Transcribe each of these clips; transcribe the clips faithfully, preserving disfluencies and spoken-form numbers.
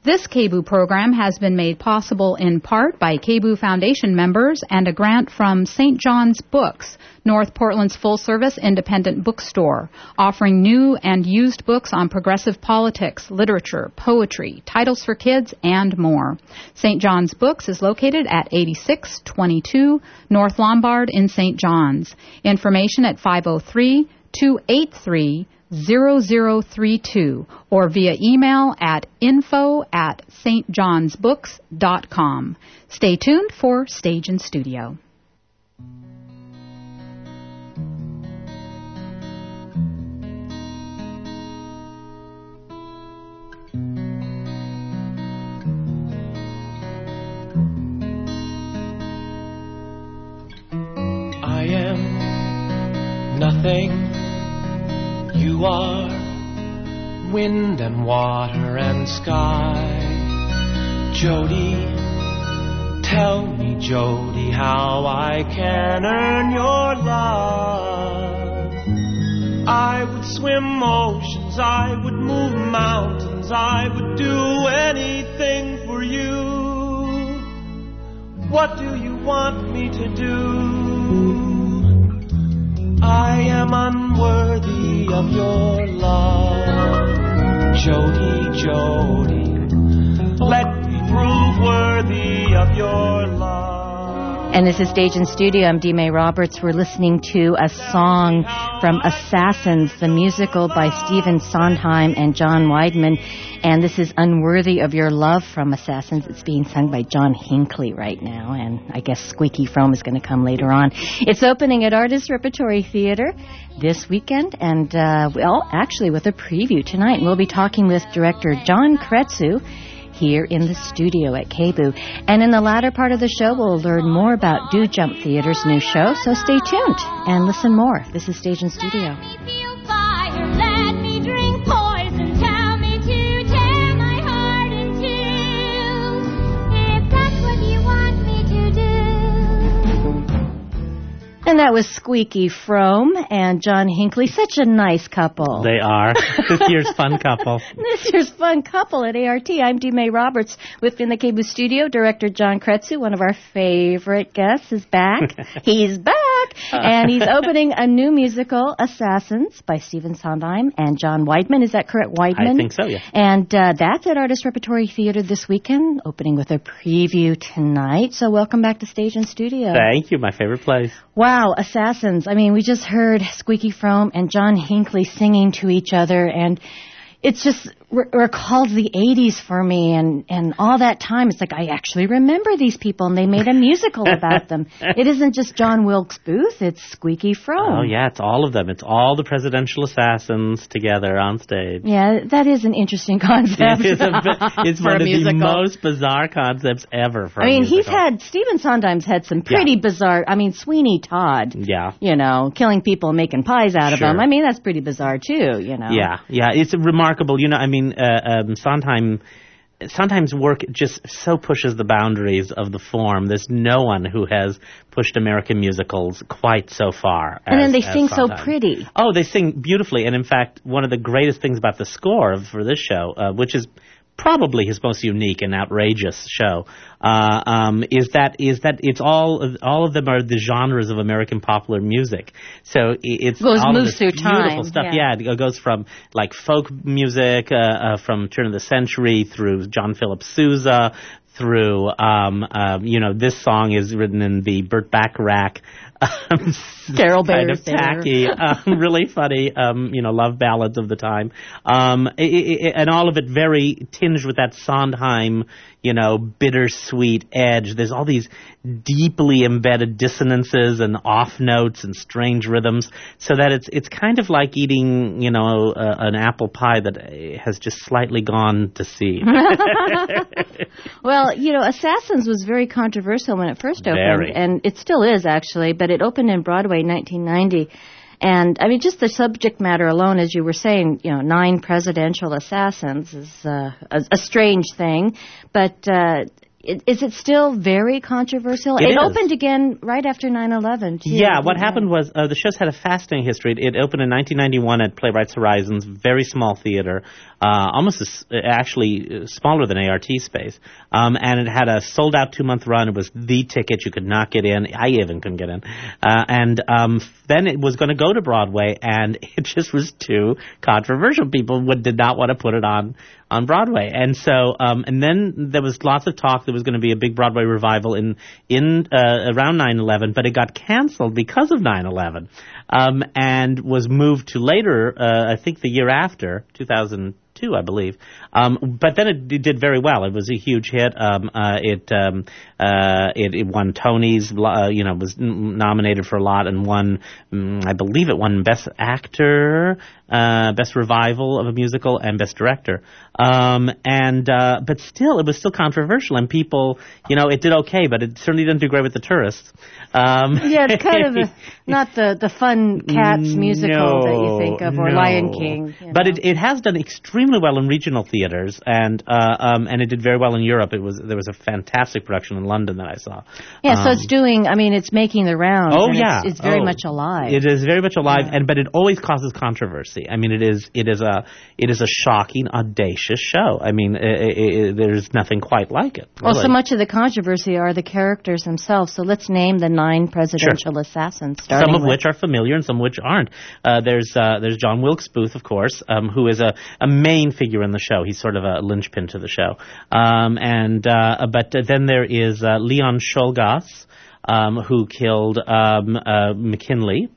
This K B O O program has been made possible in part by K B O O Foundation members and a grant from Saint John's Books, North Portland's full-service independent bookstore, offering new and used books on progressive politics, literature, poetry, titles for kids, and more. Saint John's Books is located at eighty-six twenty-two North Lombard in Saint John's. Information at five oh three, two eight three, zero zero three two or via email at info at stjohnsbooks dot com. Stay tuned for Stage and Studio. I am nothing. You are wind and water and sky. Jody, tell me, Jody, how I can earn your love. I would swim oceans, I would move mountains, I would do anything for you. What do you want me to do? I am unworthy of your love. Jody, Jody, let me prove worthy of your love. And this is Stage and Studio. I'm Dee May Roberts. We're listening to a song from Assassins, the musical by Stephen Sondheim and John Weidman. And this is Unworthy of Your Love from Assassins. It's being sung by John Hinckley right now. And I guess Squeaky Fromme is going to come later on. It's opening at Artist Repertory Theater this weekend. And, uh, well, actually with a preview tonight. And we'll be talking with director John Kretsu here in the studio at K B O O. And in the latter part of the show, we'll learn more about Do Jump Theater's new show. So stay tuned and listen more. This is Stage and Studio. Let me feel fire, let me drink poison, tell me to tear my heart in two, if that's what you want me to do. And that was Squeaky Fromme and John Hinckley. Such a nice couple. They are. This year's fun couple. This year's fun couple at A R T. I'm Dee May Roberts. Within the K B O O studio, director John Kretsu, one of our favorite guests, is back. He's back. And he's opening a new musical, Assassins, by Stephen Sondheim and John Weidman. Is that correct, Weidman? I think so, yeah. And uh, that's at Artist Repertory Theater this weekend, opening with a preview tonight. So welcome back to Stage and Studio. Thank you, my favorite place. Wow, Assassins. I mean, we just heard Squeaky Fromme and John Hinckley singing to each other, and it's just re- recalled the eighties for me, and, and all that time. It's like, I actually remember these people, and they made a musical about them. It isn't just John Wilkes Booth, it's Squeaky Fromme. Oh, yeah, it's all of them. It's all the presidential assassins together on stage. Yeah, that is an interesting concept. It is a, it's For one a of musical. the most bizarre concepts ever for I mean, a musical. he's had, Stephen Sondheim's had some pretty Yeah. bizarre, I mean, Sweeney Todd. Yeah. You know, killing people and making pies out of Sure. them. I mean, that's pretty bizarre, too, you know. Yeah, yeah, it's remarkable. You know, I mean, uh, um, Sondheim, Sondheim's work just so pushes the boundaries of the form. There's no one who has pushed American musicals quite so far. And as, then they as sing so Sondheim. pretty. Oh, they sing beautifully. And in fact, one of the greatest things about the score for this show, uh, which is probably his most unique and outrageous show, uh, um, is that is that it's all of, all of them are the genres of American popular music. So i- it's Goes- all moves of this through beautiful time, stuff. yeah. Yeah, it goes from like folk music uh, uh, from turn of the century through John Philip Sousa, through um, um, you know, this song is written in the Burt Bacharach. Um, Carol kind Bears of there. tacky, um, really funny, um, you know, love ballads of the time, um, i i and all of it very tinged with that Sondheim, you know, bittersweet edge. There's all these deeply embedded dissonances and off notes and strange rhythms, so that it's it's kind of like eating, you know, uh, an apple pie that has just slightly gone to seed. Well, you know, Assassins was very controversial when it first opened, Very. and it still is, actually, but it opened in Broadway in nineteen ninety. And, I mean, just the subject matter alone, as you were saying, you know, nine presidential assassins is uh, a, a strange thing. But uh, i- is it still very controversial? It is. Opened again right after nine eleven, too. Yeah, what didn't happened it? was uh, the show's had a fascinating history. It, it opened in nineteen ninety-one at Playwrights Horizons, very small theater. uh, almost as, actually smaller than A R T Space, um, and it had a sold-out two-month run. It was the ticket. You could not get in. I even couldn't get in. Uh, and um, then it was going to go to Broadway, and it just was too controversial. People would, did not want to put it on on Broadway. And so, um, and then there was lots of talk there was going to be a big Broadway revival in, in, uh, around nine eleven, but it got canceled because of nine eleven, um, and was moved to later, uh, I think the year after, two thousand two, I believe. Um, but then it, it did very well. It was a huge hit. Um, uh, it, um, uh, it, it won Tonys, uh, you know, was n- nominated for a lot and won, um, I believe it won Best Actor, uh, Best Revival of a Musical, and Best Director. Um, and, uh, but still, it was still controversial, and people, you know, it did okay, but it certainly didn't do great with the tourists. Um, yeah, it's kind of a, not the, the fun Cats musical no, that you think of, or no. Lion King. You know? But it, it has done extremely well in regional theaters, and uh, um, and it did very well in Europe. It was there was a fantastic production in London that I saw. Yeah, um, so it's doing. I mean, it's making the rounds. Oh and yeah, it's, it's very oh, much alive. It is very much alive, Yeah. and but it always causes controversy. I mean, it is it is a it is a shocking, audacious show. I mean, it, it, it, there's nothing quite like it. Well, really. so much of the controversy are the characters themselves. So let's name the nine presidential Sure. assassins. Some of with. which are familiar and some of which aren't. Uh, there's uh, there's John Wilkes Booth, of course, um, who is a, a main figure in the show. He's sort of a linchpin to the show. Um, and uh, but then there is uh, Leon Czolgosz, um, who killed um, uh, McKinley.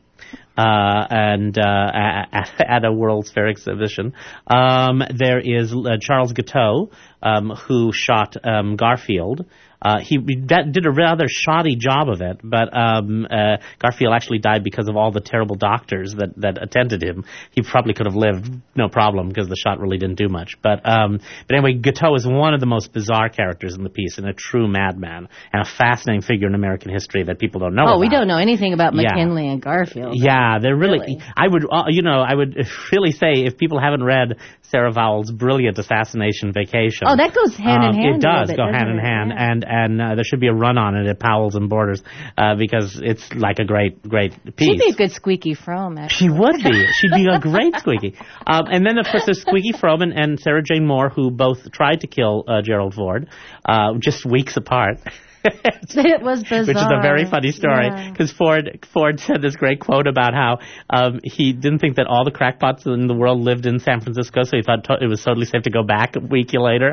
Uh, and uh, at, at a World's Fair exhibition. Um, there is uh, Charles Guiteau, um, who shot um, Garfield. Uh, he that did a rather shoddy job of it, but um, uh, Garfield actually died because of all the terrible doctors that, that attended him. He probably could have lived, no problem, because the shot really didn't do much. But um, but anyway, Guiteau is one of the most bizarre characters in the piece, and a true madman, and a fascinating figure in American history that people don't know Oh, about. we don't know anything about Yeah. McKinley and Garfield. Yeah, they're really, Really? I would, uh, you know, I would really say if people haven't read Sarah Vowell's brilliant Assassination Vacation. Oh, that goes hand in um, hand. It a little does bit, go doesn't hand in it? hand, Yeah. and and uh, there should be a run on it at Powell's and Borders uh, because it's like a great, great piece. She'd be a good Squeaky Fromme, actually. She would be. She'd be a great Squeaky. Um, and then, of course, there's Squeaky Fromme and, and Sarah Jane Moore, who both tried to kill uh, Gerald Ford, uh, just weeks apart. It was bizarre. Which is a very funny story Yeah. because Ford Ford said this great quote about how um, he didn't think that all the crackpots in the world lived in San Francisco, so he thought to- it was totally safe to go back a week later.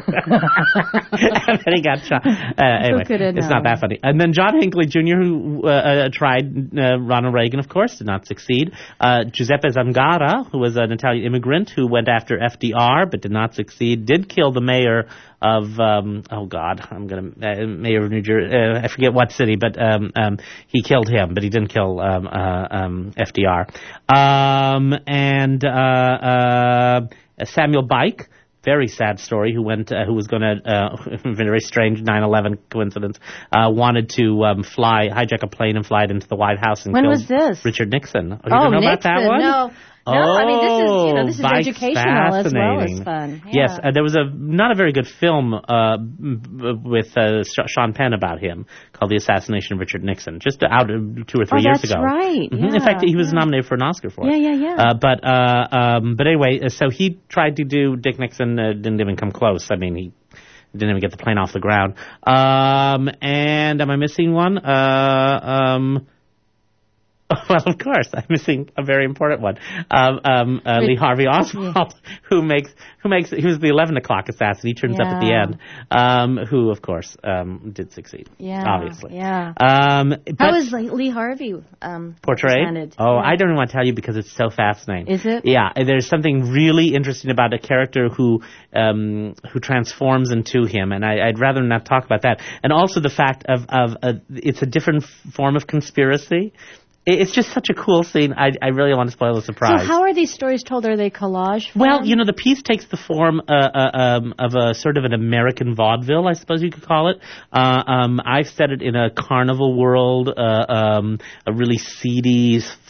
And then he got shot. Uh, anyway, could have it's not known? that funny. And then John Hinckley Junior, who uh, uh, tried uh, Ronald Reagan, of course, did not succeed. Uh, Giuseppe Zangara, who was an Italian immigrant who went after F D R but did not succeed, did kill the mayor of um, oh God, I'm gonna uh, mayor of New Jersey. Uh, I forget what city, but um, um, he killed him, but he didn't kill um, uh, um, F D R. Um, and uh, uh, Samuel Bike. Very sad story. Who went? Uh, who was going to? Uh, very strange nine eleven coincidence. Uh, wanted to um, fly, hijack a plane and fly it into the White House and When killed was this? Richard Nixon. Oh, you Oh, don't know Nixon. about that one? No. No, oh, I mean, this is, you know, this is Bike's educational as well as fascinating. fun. Yeah. Yes, uh, there was a not a very good film uh, b- b- with uh, Sh- Sean Penn about him called The Assassination of Richard Nixon, just out uh, two or three Oh, years that's ago. right. Mhm. In Yeah, fact, he was yeah. nominated for an Oscar for it. Yeah, yeah, yeah. Uh, but uh, um, but anyway, uh, so he tried to do Dick Nixon, uh, didn't even come close. I mean, he didn't even get the plane off the ground. Um, and am I missing one? Uh, um, well, of course, I'm missing a very important one. Um, um, uh, Lee Harvey Oswald, who makes who makes he was the eleven o'clock assassin. He turns up at the Yeah. end. Um, who, of course, um, did succeed. Yeah, obviously. yeah. Um, How but is like, Lee Harvey um, portrayed? presented? Oh, Yeah. I don't even want to tell you because it's so fascinating. Is it? Yeah, there's something really interesting about a character who um, who transforms into him, and I, I'd rather not talk about that. And also the fact of of uh, it's a different f- form of conspiracy. It's just such a cool scene. I, I really want to spoil the surprise. So how are these stories told? Are they collage form? Well, you know, the piece takes the form uh, uh, um, of a sort of an American vaudeville, I suppose you could call it. Uh, um, I've set it in a carnival world, uh, um, a really seedy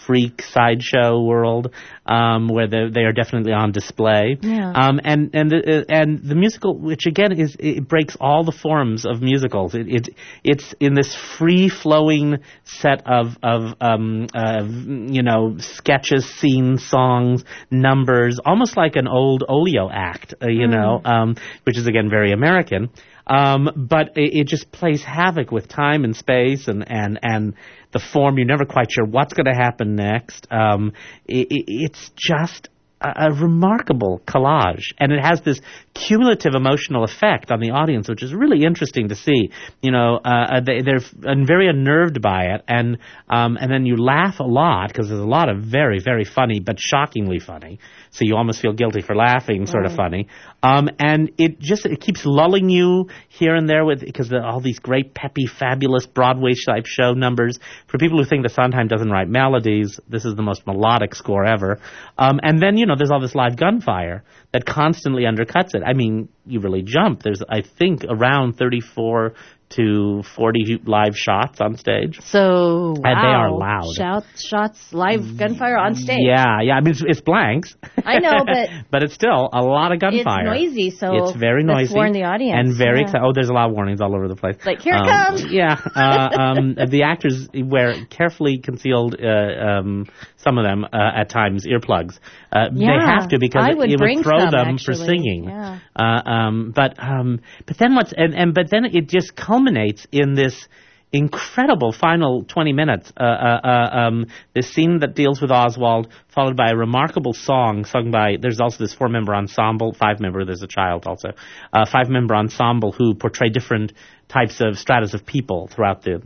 freak sideshow world, um, where they they are definitely on display. Yeah. Um, and and the, and the musical, which again is it breaks all the forms of musicals. It, it it's in this free flowing set of of um, uh, you know sketches, scenes, songs, numbers, almost like an old Olio act, uh, you mm. know, um, which is again very American. Um, but it, it just plays havoc with time and space and, and, and the form. You're never quite sure what's going to happen next. Um, it, it, it's just a, a remarkable collage, and it has this cumulative emotional effect on the audience, which is really interesting to see. You know, uh, they, they're very unnerved by it, and um, and then you laugh a lot because there's a lot of very, very funny, but shockingly funny. So you almost feel guilty for laughing, sort right. of funny. Um, and it just it keeps lulling you here and there with because all these great, peppy, fabulous Broadway-type show numbers. For people who think that Sondheim doesn't write melodies, this is the most melodic score ever. Um, and then, you know, there's all this live gunfire that constantly undercuts it. I mean, you really jump. There's, I think, around thirty-four to forty live shots on stage. So, wow. And they are loud. Shouts, shots, live gunfire on stage. Yeah, yeah. I mean, it's, it's blanks. I know, but... but it's still a lot of gunfire. It's noisy, so... It's very noisy. Let's warn the audience. And very yeah. exciting. Oh, there's a lot of warnings all over the place. Like, here um, it comes! Yeah. Uh, um, the actors wear carefully concealed, uh, um, some of them, uh, at times, earplugs. Uh, yeah, they have to because I it would, it would throw some, them actually. for singing. Yeah. Uh, um, but um, but then what's and, and but then it just culminates in this incredible final twenty minutes. Uh, uh, uh, um, this scene that deals with Oswald, followed by a remarkable song sung by. There's also this four-member ensemble, five-member. There's a child also, uh, five-member ensemble who portray different types of stratas of people throughout the.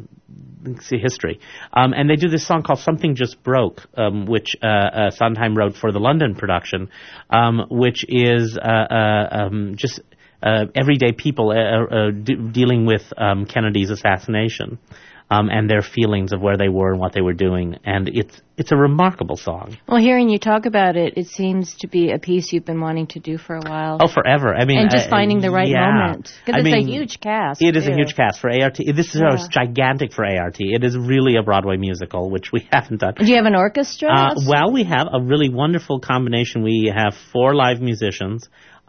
history. Um, and they do this song called Something Just Broke, um, which uh, uh, Sondheim wrote for the London production, um, which is uh, uh, um, just uh, everyday people uh, uh, d- dealing with um, Kennedy's assassination. Um, and their feelings of where they were and what they were doing. And it's it's a remarkable song. Well, hearing you talk about it, it seems to be a piece you've been wanting to do for a while. Oh, forever. I mean, and just uh, finding the right yeah. moment. Because it's mean, a huge cast. It is too. a huge cast for A R T. This is yeah. gigantic for A R T. It is really a Broadway musical, which we haven't done. Do you have an orchestra? Uh, well, we have a really wonderful combination. We have four live musicians.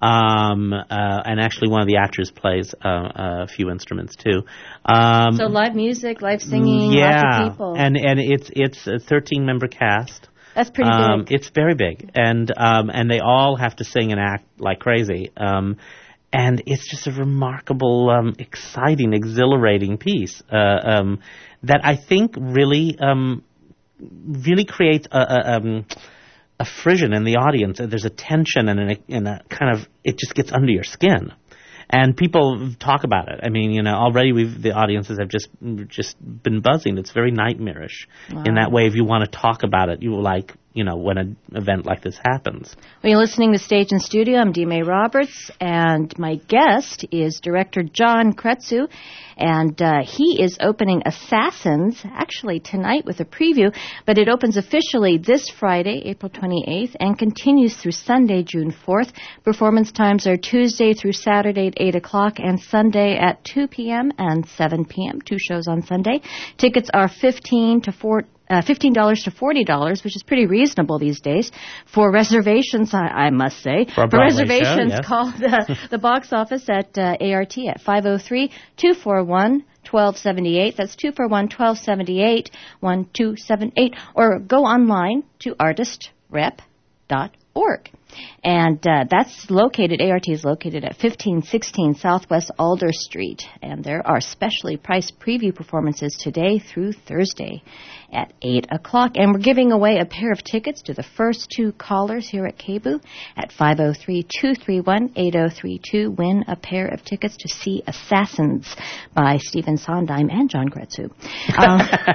Um, uh, and actually one of the actors plays uh, a few instruments too. Um, so live music, live singing, yeah, lots of people. and and it's it's a thirteen member cast. That's pretty um, big. It's very big, and um, and they all have to sing and act like crazy. Um, and it's just a remarkable, um, exciting, exhilarating piece uh, um, that I think really um, really creates a. a um, a frisson in the audience. There's a tension and a, and a kind of, it just gets under your skin. And people talk about it. I mean, you know, already we've, the audiences have just just been buzzing. It's very nightmarish wow. in that way. If you want to talk about it, you like, you know, when an event like this happens. Well, you're listening to Stage and Studio. I'm Dee May Roberts, and my guest is director John Kretsu, and uh, he is opening Assassins, actually tonight with a preview, but it opens officially this Friday, April twenty-eighth, and continues through Sunday, June fourth. Performance times are Tuesday through Saturday at eight o'clock and Sunday at two p.m. and seven p.m., two shows on Sunday. Tickets are fifteen to four. Uh, fifteen dollars to forty dollars, which is pretty reasonable these days. For reservations, I, I must say, for, for reservations, show, yes. call the, the box office at uh, A R T at five oh three, two four one, one two seven eight. That's two four one, one two seven eight, one two seven eight. Or go online to artist rep dot org. And uh, that's located, A R T is located at fifteen sixteen Southwest Alder Street. And there are specially priced preview performances today through Thursday at eight o'clock. And we're giving away a pair of tickets to the first two callers here at K B U at five oh three, two three one, eight oh three two. Win a pair of tickets to see Assassins by Stephen Sondheim and John Kretsu. Um,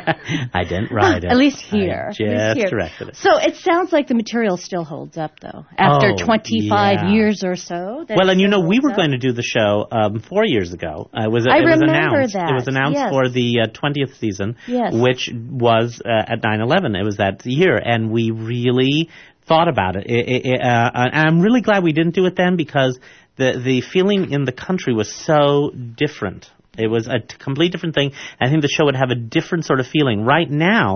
I didn't write it. At least here. I just least here. directed it. So it sounds like the material still holds up, though, after oh, twenty-five yeah. years or so. Well, and you know, we were up. going to do the show um, four years ago. Uh, it was, I it was remember announced. that. It was announced yes. for the uh, twentieth season, yes. which was uh, at nine eleven. It was that year, and we really thought about it. it, it, it uh, and I'm really glad we didn't do it then because the the feeling in the country was so different. It was a t- complete different thing. I think the show would have a different sort of feeling. Right now,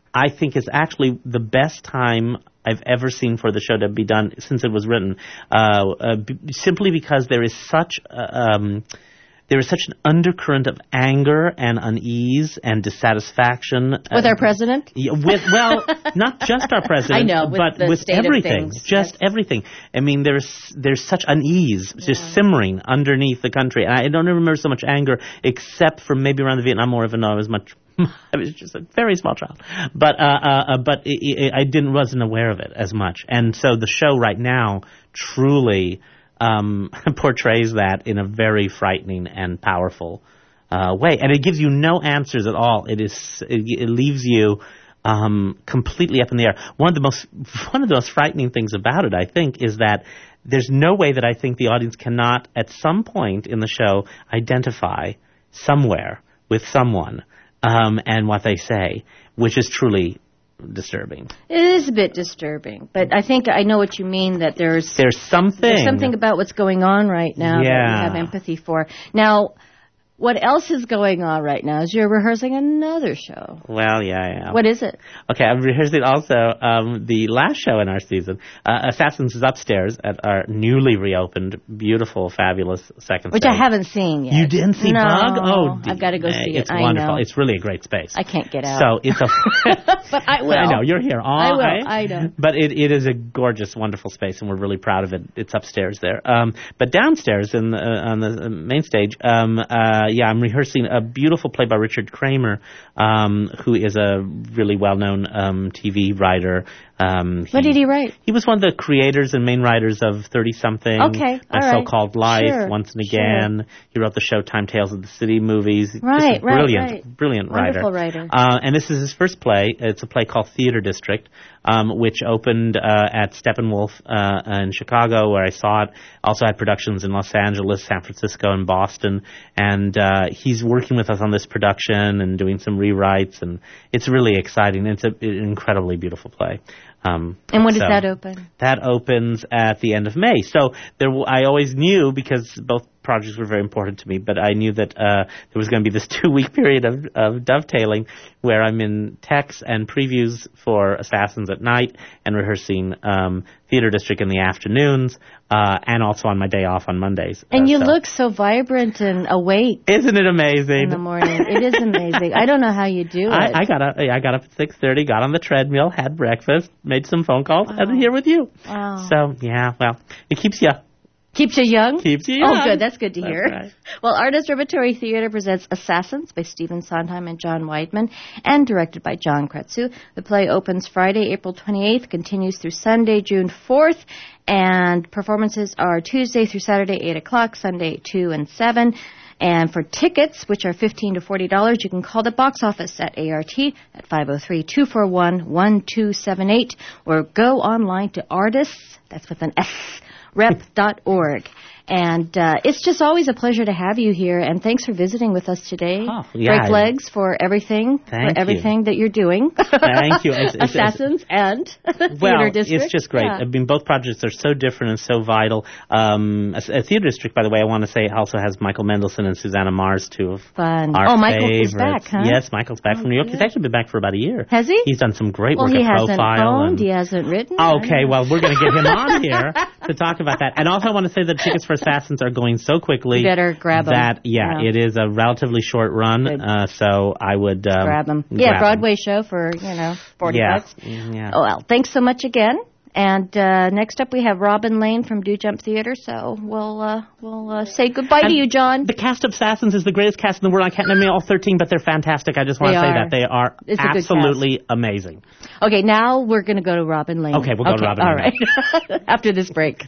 I think is actually the best time I've ever seen for the show to be done since it was written, uh, uh, b- simply because there is such uh, um, there is such an undercurrent of anger and unease and dissatisfaction With uh, our president? Yeah, with well, not just our president, I know, with but the with state of everything, things. just Yes. everything. I mean, there's there's such unease just simmering underneath the country, and I don't remember so much anger except for maybe around the Vietnam War, even though I was much. I was just a very small child, but uh, uh, but it, it, I didn't wasn't aware of it as much, and so the show right now truly um, portrays that in a very frightening and powerful uh, way, and it gives you no answers at all. It is it, it leaves you um, completely up in the air. One of the most one of the most frightening things about it, I think, is that there's no way that I think the audience cannot at some point in the show identify somewhere with someone. Um, and what they say, which is truly disturbing. It is a bit disturbing, but I think I know what you mean, that there's There's something. there's something about what's going on right now that Yeah. we have empathy for. Now, what else is going on right now is you're rehearsing another show. Well, yeah, yeah. What is it? Okay, I'm rehearsing also um, the last show in our season. Uh, Assassins is upstairs at our newly reopened, beautiful, fabulous second Which stage. I haven't seen yet. You didn't see no, Bug? Oh, I've got to go May. see it. It's I wonderful. know. It's really a great space. I can't get out. So it's a. But I will. I know you're here. All I will. right? I know. But it, it is a gorgeous, wonderful space, and we're really proud of it. It's upstairs there. Um, but downstairs in the, uh, on the main stage, um, uh, yeah, I'm rehearsing a beautiful play by Richard Kramer, um, who is a really well-known um, T V writer. Um, What did he write? He was one of the creators and main writers of thirty-something, Okay, My all right. So-Called Life, Sure, Once and Again. He wrote the Showtime Tales of the City movies. Just Right, a right, brilliant, right. brilliant writer. Wonderful writer. Uh, and this is his first play. It's a play called Theater District, um, which opened uh, at Steppenwolf uh, in Chicago, where I saw it. Also had productions in Los Angeles, San Francisco, and Boston. And uh, he's working with us on this production and doing some rewrites, and it's really exciting. It's a, an incredibly beautiful play. Um, And when does so that open? That opens at the end of May. So there, w- I always knew, because both projects were very important to me, but I knew that uh, there was going to be this two-week period of, of dovetailing where I'm in techs and previews for Assassins at night and rehearsing um, Theater District in the afternoons, uh, and also on my day off on Mondays. And Uh, you so- look so vibrant and awake Isn't it amazing? in the morning. It is amazing. I don't know how you do it. I, I got up. I got up at six thirty. Got on the treadmill, had breakfast, made some phone calls, and I'm here with you. Wow. So yeah, well, it keeps you Keeps you young? keeps you. Oh, young. good. That's good to That's hear. right. Well, Artist Repertory Theater presents Assassins by Stephen Sondheim and John Weidman, and directed by John Kretzu. The play opens Friday, April twenty-eighth, continues through Sunday, June fourth, and performances are Tuesday through Saturday, eight o'clock, Sunday, two and seven. And for tickets, which are fifteen to forty dollars, you can call the box office at A R T at five oh three, two four one, one two seven eight, or go online to artists, that's with an S, rep dot org. And uh, it's just always a pleasure to have you here, and thanks for visiting with us today. Oh, yeah. Break legs for everything, Thank for everything that you're doing. Thank you. It's- it's- Assassins and Well, Theater District. it's just great. Yeah. I mean, both projects are so different and so vital. Um, a, a Theater District, by the way, I want to say also has Michael Mendelsohn and Susanna Mars, two of Fun. our Oh, Michael's favorites. back, huh? Yes, Michael's back Oh, from New York. He's good. actually been back for about a year. Has he? He's done some great Well, work he at hasn't Profile. phoned, and- he hasn't written. I Okay, don't know. well, we're going to get him on here to talk about that. And also, I want to say that tickets for Assassins are going so quickly. You better grab 'em. That, yeah, Yeah. it is a relatively short run, Good. uh, so I would um, Grab them. grab Yeah, 'em. Broadway show for, you know, forty yeah. bucks. Yeah. Oh, well, thanks so much again. And uh, next up we have Robin Lane from Do Jump Theater, so we'll uh, we'll uh, say goodbye to And you, John. The cast of Assassins is the greatest cast in the world. I can't name all thirteen, but they're fantastic. I just want They to say are. that they are It's a good absolutely amazing. Okay, now we're going to go to Robin Lane. Okay, we'll go to Robin all Lane. right. After this break.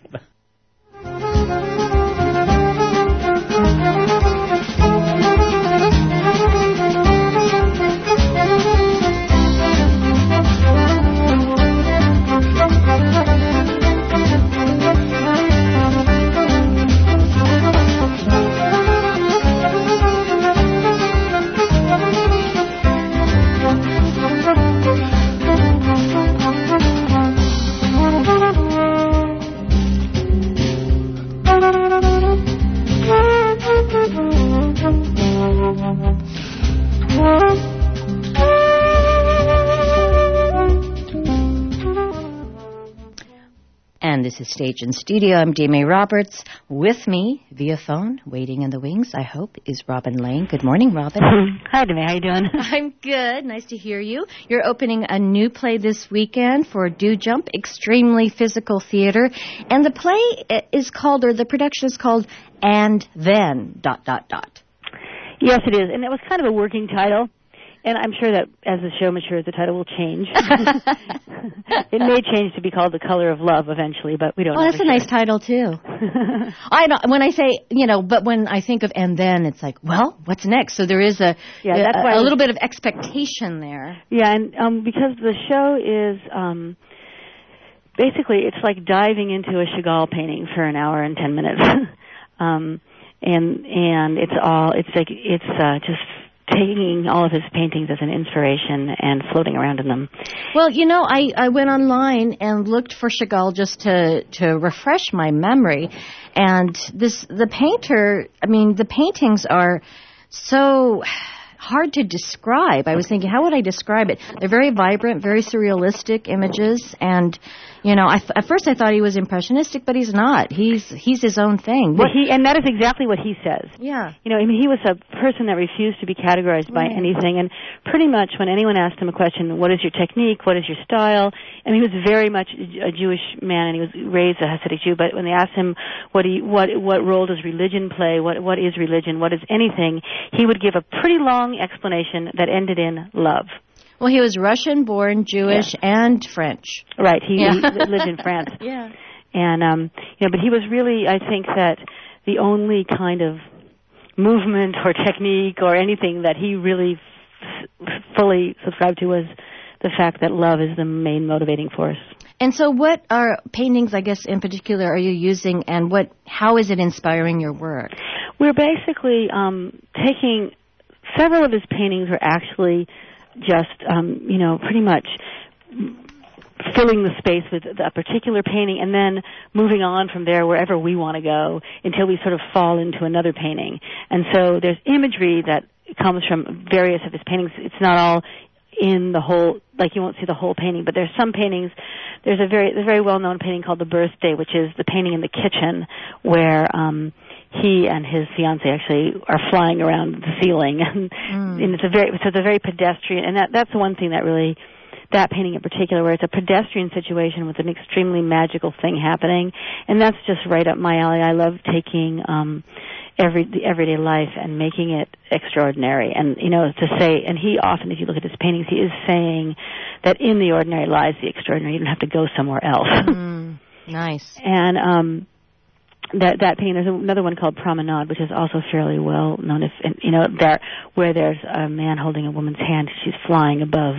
This is Stage and Studio. I'm Dee May Roberts. With me via phone, waiting in the wings, I hope, is Robin Lane. Good morning, Robin. Hi, Dee May. How you doing? I'm good. Nice to hear you. You're opening a new play this weekend for Do Jump, Extremely Physical Theater. And the play is called, or the production is called, And Then, dot, dot, dot. Yes, it is. And it was kind of a working title. And I'm sure that as the show matures, the title will change. It may change to be called The Color of Love eventually, but we don't know. Oh, that's a sure. nice title, too. I know, when I say, you know, but when I think of And Then, it's like, well, what's next? So there is a, yeah, a, that's why a was, little bit of expectation there. Yeah, and um, because the show is... Um, basically, it's like diving into a Chagall painting for an hour and ten minutes. um, and and it's all, it's like, it's uh, just... taking all of his paintings as an inspiration and floating around in them. Well, you know, I, I went online and looked for Chagall just to, to refresh my memory. And this the painter, I mean, the paintings are so hard to describe. I was thinking, how would I describe it? They're very vibrant, very surrealistic images. And, you know, I th- at first I thought he was impressionistic, but he's not. He's he's his own thing. Well, he and that is exactly what he says. Yeah. You know, I mean, he was a person that refused to be categorized by Right. anything, and pretty much when anyone asked him a question, what is your technique, what is your style, and he was very much a Jewish man, and he was raised a Hasidic Jew, but when they asked him what he, what what role does religion play, what what is religion, what is anything, he would give a pretty long explanation that ended in love. Well, he was Russian-born, Jewish, yeah. and French. Right. He, Yeah. he lived in France. Yeah. And, um, you know, but he was really, I think that the only kind of movement or technique or anything that he really f- fully subscribed to was the fact that love is the main motivating force. And so what are paintings, I guess, in particular, are you using, and what? How is it inspiring your work? We're basically um, taking several of his paintings are actually just, um, you know, pretty much filling the space with a particular painting and then moving on from there wherever we want to go until we sort of fall into another painting. And so there's imagery that comes from various of his paintings. It's not all in the whole, like you won't see the whole painting, but there's some paintings. There's a very, a very well-known painting called The Birthday, which is the painting in the kitchen where um, he and his fiancée actually are flying around the ceiling, and, mm. and it's a very, so it's a very pedestrian, and that that's the one thing that really, that painting in particular, where it's a pedestrian situation with an extremely magical thing happening, and that's just right up my alley. I love taking um, every the everyday life and making it extraordinary, and you know, to say, and he often, if you look at his paintings, he is saying that in the ordinary lies the extraordinary. You don't have to go somewhere else. Mm. Nice. And um, that that painting, there's another one called Promenade, which is also fairly well known. If you know, there where there's a man holding a woman's hand, she's flying above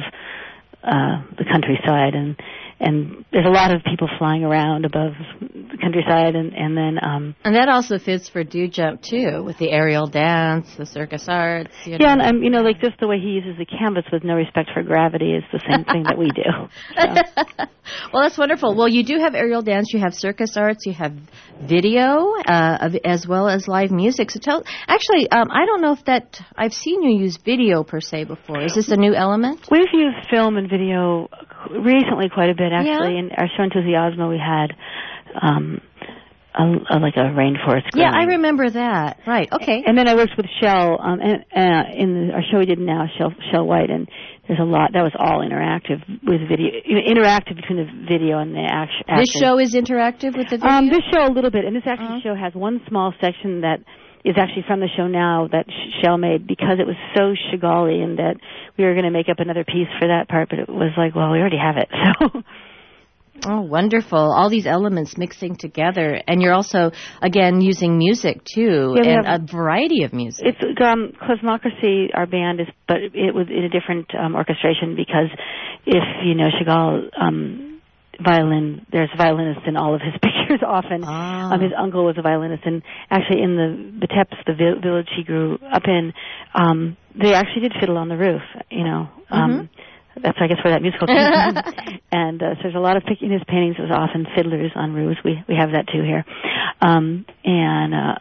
uh, the countryside, and and there's a lot of people flying around above the countryside, and and then um, and that also fits for Do Jump too, with the aerial dance, the circus arts. You know. Yeah, and um, you know, like just the way he uses the canvas with no respect for gravity is the same thing that we do. So. Well, that's wonderful. Well, you do have aerial dance, you have circus arts, you have video, uh, as well as live music. So tell, actually, um, I don't know if that, I've seen you use video per se before. Is this a new element? We've used film and video recently quite a bit, actually. Yeah. In our show Enthusiasmo, we had um, a, a, like a rainforest. Yeah, growing. I remember that. Right, okay. And then I worked with Shell um, and, uh, in the, our show we did now, Shell, Shell White, and there's a lot. That was all interactive with video, interactive between the video and the action. This show is interactive with the video? Um, this show a little bit, and this actually uh-huh. show has one small section that is actually from the show now that Shell made because it was so Chagall-y, and that we were going to make up another piece for that part, but it was like, well, we already have it, so... Oh, wonderful. All these elements mixing together. And you're also, again, using music, too, yeah, and have, a variety of music. It's um, Cosmocracy, our band, is, but it was in a different um, orchestration because if, you know, Chagall... Um, violin, there's violinists in all of his pictures often. Ah. Um, his uncle was a violinist, and actually in the Vitebsk, the vi- village he grew up in, um, they actually did fiddle on the roof, you know. Um, mm-hmm. That's, I guess, where that musical came from. And uh, so there's a lot of, in his paintings, it was often fiddlers on roofs. We we have that, too, here. Um, and uh,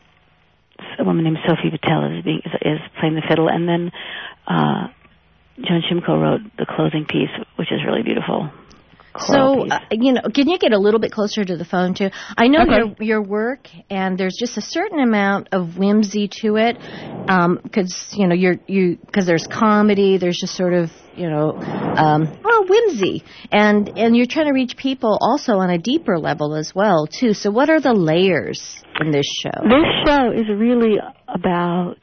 a woman named Sophie Patel is, being, is, is playing the fiddle. And then uh, Joan Shimko wrote the closing piece, which is really beautiful. choral So, piece. uh, you know, can you get a little bit closer to the phone, too? I know Okay. your your work, and there's just a certain amount of whimsy to it, because, you know, you're, you, because there's comedy, there's just sort of, you know, um, well, whimsy. And, and you're trying to reach people also on a deeper level as well, too. So what are the layers in this show? This show is really about,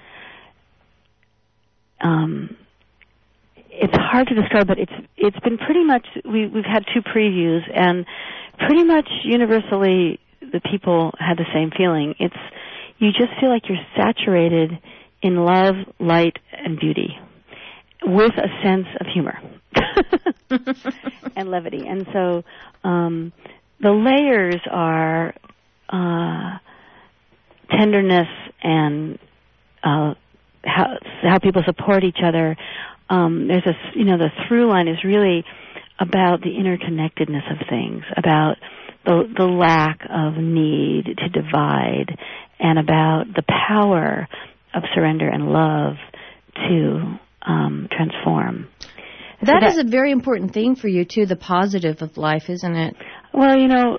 um, it's hard to describe, but it's it's been pretty much, we, we've had two previews, and pretty much universally the people had the same feeling. It's, you just feel like you're saturated in love, light, and beauty, with a sense of humor and levity. And so um, the layers are uh, tenderness and uh, how how people support each other. Um, there's a, you know, the through line is really about the interconnectedness of things, about the the lack of need to divide, and about the power of surrender and love to um, transform. That, so that is a very important thing for you, too, the positive of life, isn't it? Well, you know,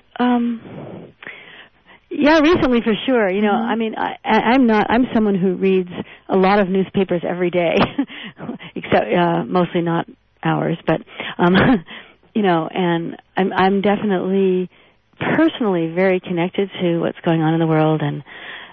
um, yeah, recently for sure. You know, mm-hmm. I mean, I, I'm not. I'm someone who reads a lot of newspapers every day, except uh, mostly not ours. But um, you know, and I'm I'm definitely personally very connected to what's going on in the world, and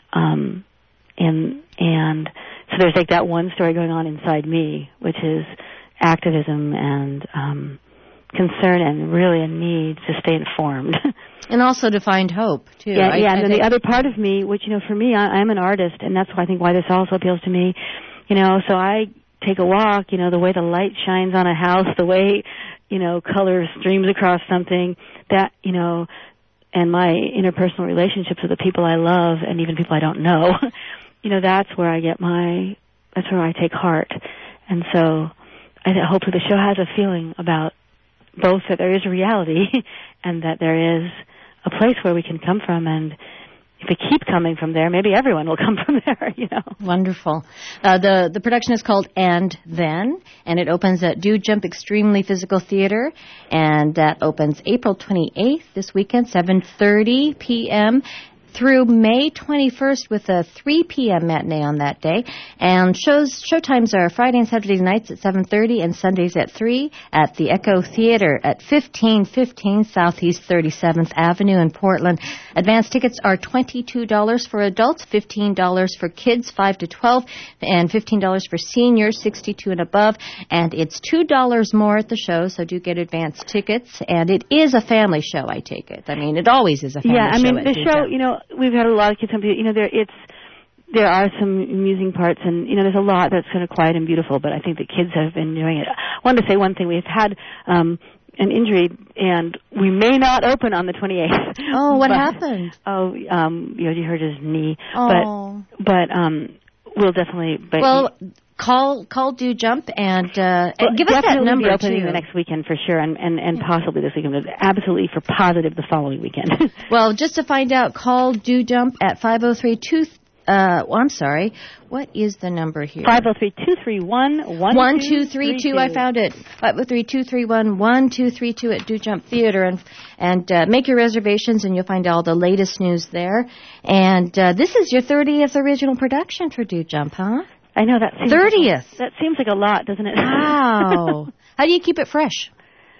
um, and and so there's like that one story going on inside me, which is activism and um, concern and really a need to stay informed. And also to find hope, too. Yeah, I, yeah. I and then think the other part of me, which, you know, for me, I, I'm an artist, and that's why I think why this also appeals to me. You know, so I take a walk, you know, the way the light shines on a house, the way, you know, color streams across something, that, you know, and my interpersonal relationships with the people I love and even people I don't know, you know, that's where I get my, that's where I take heart. And so I hopefully the show has a feeling about both that there is a reality and that there is a place where we can come from, and if we keep coming from there, maybe everyone will come from there, you know. Wonderful. Uh, the the production is called And Then, and it opens at Do Jump Extremely Physical Theater, and that opens April twenty-eighth, this weekend, seven thirty p.m., through May twenty-first with a three p.m. matinee on that day. And shows showtimes are Friday and Saturday nights at seven thirty and Sundays at three at the Echo Theater at fifteen fifteen Southeast thirty-seventh Avenue in Portland. Advance tickets are twenty-two dollars for adults, fifteen dollars for kids five to twelve, and fifteen dollars for seniors sixty-two and above. And it's two dollars more at the show, so do get advance tickets. And it is a family show, I take it. I mean, it always is a family show. Yeah, I mean, the show, Jump. you know, we've had a lot of kids come to, you know, there it's there are some amusing parts, and you know, there's a lot that's kind of quiet and beautiful. But I think the kids have been enjoying it. I wanted to say one thing: we've had um, an injury, and we may not open on the twenty-eighth. Oh, what but, happened? Oh, um, you know, he hurt his knee. Oh, but but um, we'll definitely. But well. Call, call, do jump, and uh, well, give us that number be opening too. The next weekend for sure, and, and, and possibly this weekend, but absolutely for positive the following weekend. Well, just to find out, call, do jump at five oh three two. Uh, well, I'm sorry. What is the number here? Five zero three two three one one one two three two. I found it. Five zero three two three one one two three two at Do Jump Theater, and and uh, make your reservations, and you'll find all the latest news there. And uh, this is your thirtieth original production for Do Jump, huh? I know that seems thirtieth. Like a, that seems like a lot, doesn't it? Wow. How do you keep it fresh?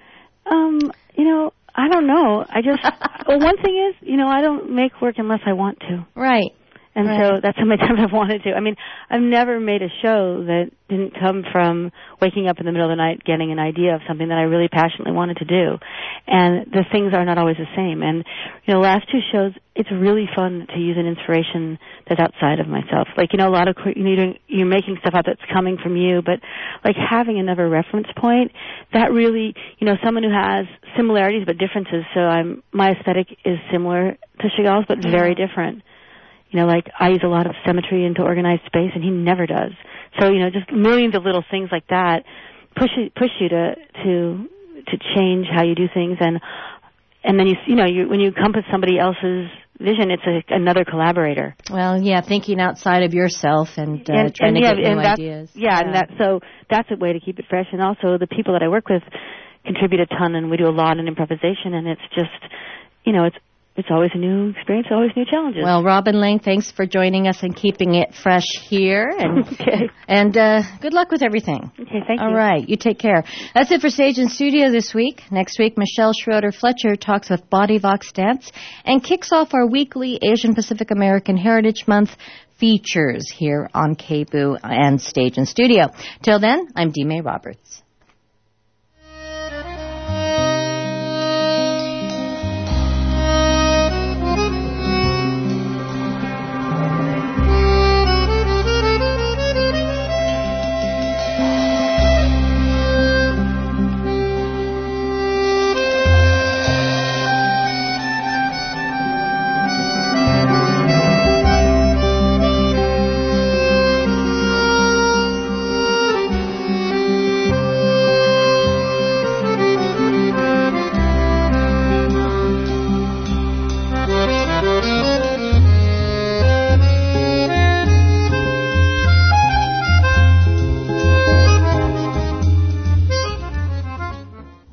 Um, you know, I don't know. I just well, one thing is, you know, I don't make work unless I want to. Right. And right. so that's how many times I've wanted to. I mean, I've never made a show that didn't come from waking up in the middle of the night getting an idea of something that I really passionately wanted to do. And the things are not always the same. And, you know, last two shows, it's really fun to use an inspiration that's outside of myself. Like, you know, a lot of, you know, you're, doing, you're making stuff up that's coming from you, but like having another reference point, that really, you know, someone who has similarities but differences. So I'm, my aesthetic is similar to Chagall's, but yeah. very different. You know, like I use a lot of symmetry into organized space, and he never does. So, you know, just millions of little things like that push you, push you to to to change how you do things, and and then you you know you when you encompass somebody else's vision, it's a, another collaborator. Well, yeah, thinking outside of yourself and, uh, and trying and, to yeah, get and new that's, ideas. Yeah, yeah, and that so that's a way to keep it fresh, and also the people that I work with contribute a ton, and we do a lot in improvisation, and it's just, you know, it's it's always a new experience, always new challenges. Well, Robin Lang, thanks for joining us and keeping it fresh here. And okay. And uh, good luck with everything. Okay, thank All you. All right, you take care. That's it for Stage and Studio this week. Next week, Michelle Schroeder-Fletcher talks with Body Vox Dance and kicks off our weekly Asian Pacific American Heritage Month features here on K B O O and Stage and Studio. Till then, I'm D. May Roberts.